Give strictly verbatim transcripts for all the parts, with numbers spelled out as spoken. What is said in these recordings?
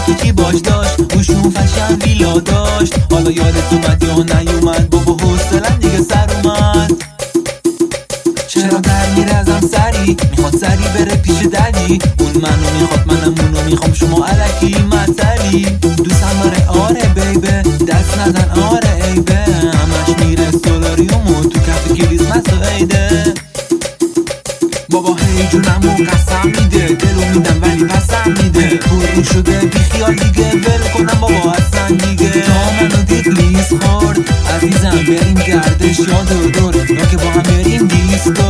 یکی باش داشت گوشون فشن ویلا داشت. حالا یادت اومد یا نیومد بابا حوصله‌ام دیگه سر اومد. چرا در میره ازم سری میخواد سری بره پیش ددی. اون منو میخواد منم اونو میخوام شما الکی مطلی. دوستم داره آره بیبه دست نزن آره عیبه. همش میره سولاریوم و تو کف کریسمس و عیده. بابا هی جونم و قسم میده دلو میدم ولی پسم میده. پرون شده بی خیال دیگه ول کنم بابا اصلا دیگه. تا منو دید لیز خورد عزیزم بریم گردش یا دور دور یا که با هم بریم دیسکو.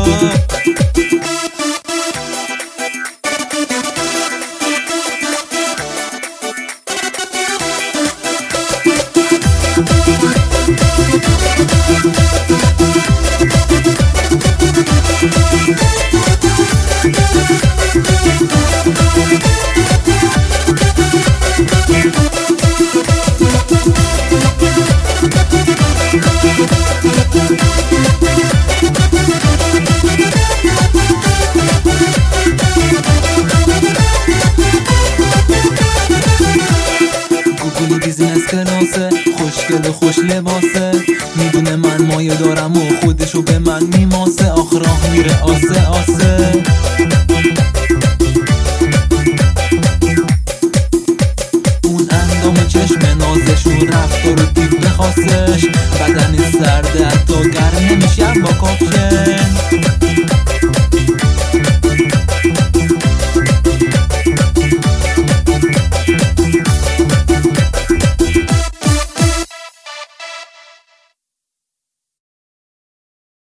بیزینس کلاسه خوشگل و خوش لباسه. میدونه من مایه دارم و خودشو به من میماسه. آخ راه میره آسه آسه. اون اندام چشم نازشون رفتار و تیپ خاصش. بدن سرده حتی گرم نمیشم با کاپشن.